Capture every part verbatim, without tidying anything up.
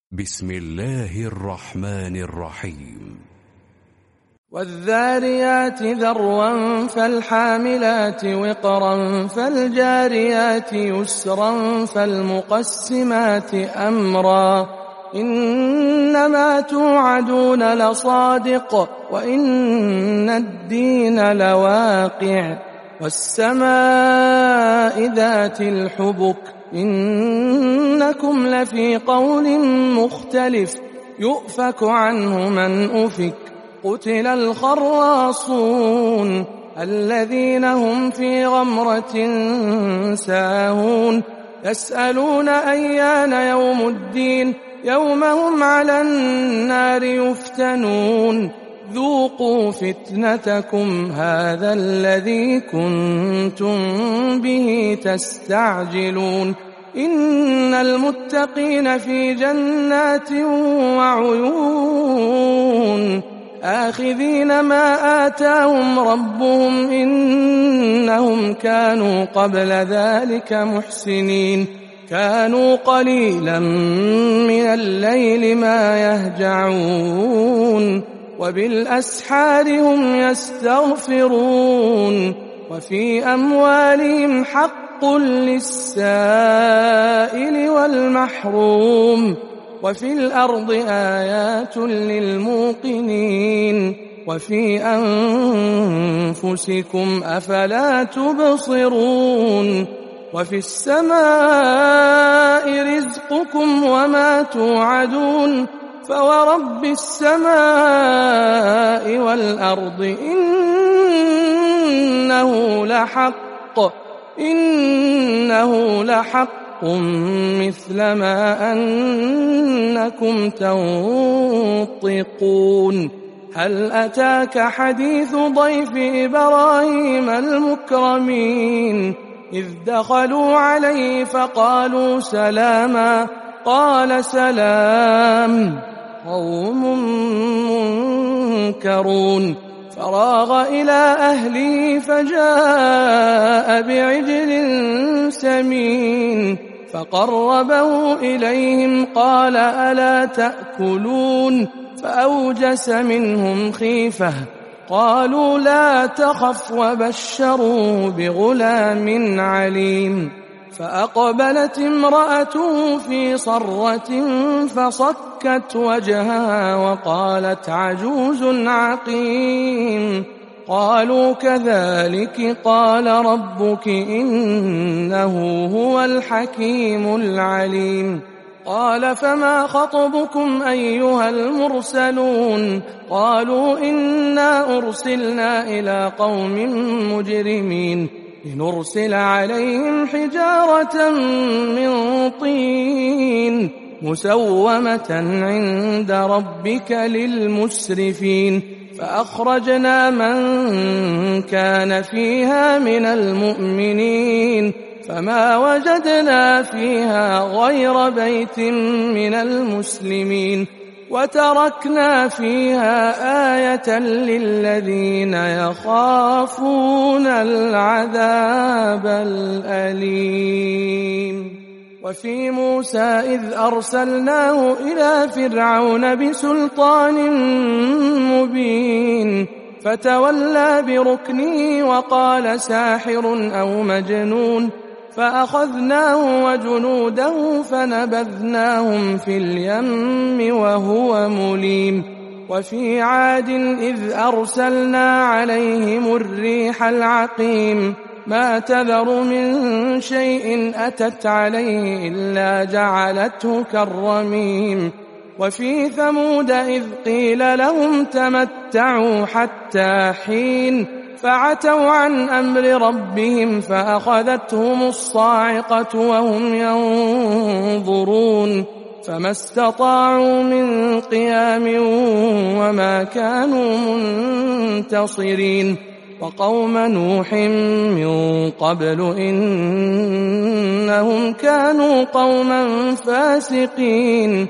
بسم الله الرحمن الرحيم. والذاريات ذروا فالحاملات وقرا فالجاريات يسرا فالمقسمات أمرا إنما توعدون لصادق وإن الدين لواقع والسماء ذات الحبك إنكم لفي قول مختلف يؤفك عنه من أفك قتل الخراصون الذين هم في غمرة ساهون يسألون أيان يوم الدين يوم هم على النار يفتنون ذوقوا فتنتكم هذا الذي كنتم به تستعجلون إن المتقين في جنات وعيون آخذين ما آتاهم ربهم إنهم كانوا قبل ذلك محسنين كانوا قليلا من الليل ما يهجعون وبالأسحار هم يستغفرون وفي أموالهم حق للسائل والمحروم وفي الأرض آيات للموقنين وفي أنفسكم أفلا تبصرون وفي السماء رزقكم وما توعدون فورب السماء والأرض إنه لحق إنه لحق مثل ما أنكم تنطقون هل أتاك حديث ضيف إبراهيم المكرمين إذ دخلوا عليه فقالوا سلاما قال سلام قوم منكرون فراغ إلى أهله فجاء بعجل سمين فقربه إليهم قال ألا تأكلون فأوجس منهم خيفة قالوا لا تخف وبشروه بغلام عليم فأقبلت امرأته في صرة فصكت وجهها وقالت عجوز عقيم قالوا كذلك قال ربك إنه هو الحكيم العليم قال فما خطبكم أيها المرسلون قالوا إنا أرسلنا إلى قوم مجرمين لنرسل عليهم حجارة من طين مسومة عند ربك للمسرفين فأخرجنا من كان فيها من المؤمنين فما وجدنا فيها غير بيت من المسلمين وتركنا فيها آية للذين يخافون العذاب الأليم وفي موسى إذ أرسلناه إلى فرعون بسلطان مبين فتولى بركنه وقال ساحر أو مجنون فأخذناه وجنوده فنبذناهم في اليم وهو مليم وفي عاد إذ أرسلنا عليهم الريح العقيم ما تذر من شيء أتت عليه إلا جعلته كالرميم وفي ثمود إذ قيل لهم تمتعوا حتى حين فعتوا عن أمر ربهم فأخذتهم الصاعقة وهم ينظرون فما استطاعوا من قيام وما كانوا منتصرين وقوم نوح من قبل إنهم كانوا قوما فاسقين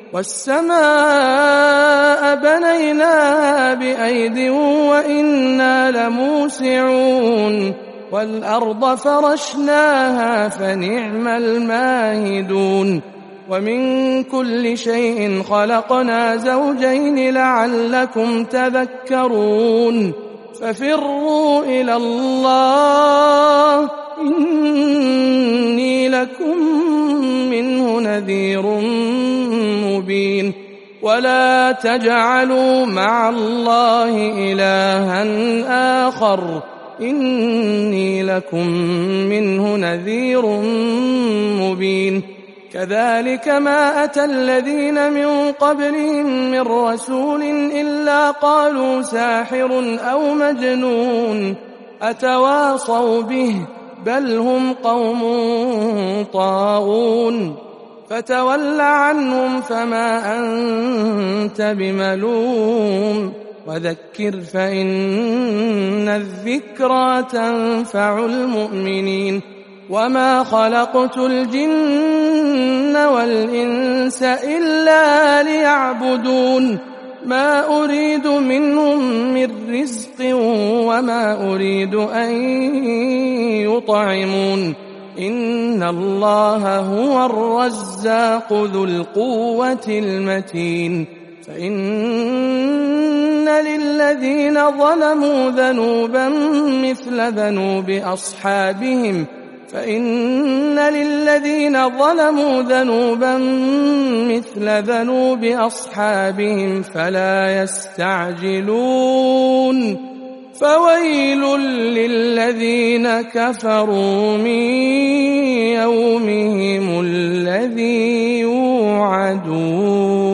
والسماء بنيناها بأيد وإنا لموسعون والأرض فرشناها فنعم الماهدون ومن كل شيء خلقنا زوجين لعلكم تذكرون ففروا إلى الله إني لكم منه نذير مبين ولا تجعلوا مع الله إلها آخر إني لكم منه نذير مبين كذلك ما أتى الذين من قبلهم من رسول إلا قالوا ساحر أو مجنون أتواصوا به بل هم قوم طاغون فتول عنهم فما أنت بملوم وذكر فإن الذكرى تنفع المؤمنين وما خلقت الجن والإنس إلا ليعبدون ما أريد منهم من رزق وما أريد أن يطعمون إن الله هو الرزاق ذو القوة المتين فإن للذين ظلموا ذنوبا مثل ذنوب أصحابهم فإن للذين ظلموا ذنوبا مثل ذنوب أصحابهم فلا يستعجلون فويل للذين كفروا من يومهم الذي يوعدون